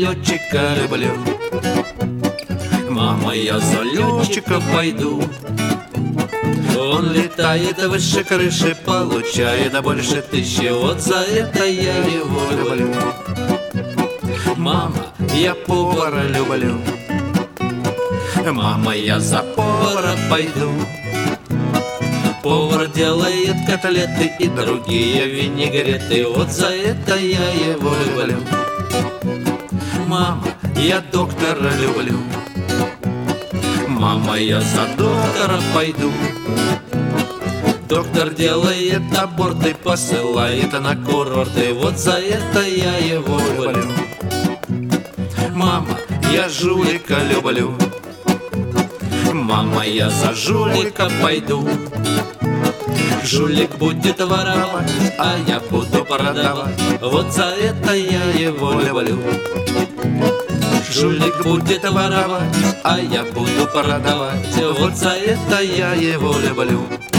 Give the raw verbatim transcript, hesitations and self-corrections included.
летчика люблю. Мама, я за летчика пойду. Он летает выше крыши, получает больше тысячи. Вот за это я его люблю. Мама, я повара люблю. Мама, я за повара пойду. Повар делает котлеты и другие винегреты. Вот за это я его люблю. Мама, я доктора люблю. Мама, я за доктора пойду. Доктор делает аборты, посылает на курорты. Вот за это я его люблю. Мама, я жулика люблю. Мама, я за жулика пойду. Жулик будет воровать, а я буду продавать. Вот за это я его люблю. Жулик будет воровать, а я буду продавать. Вот за это я его люблю.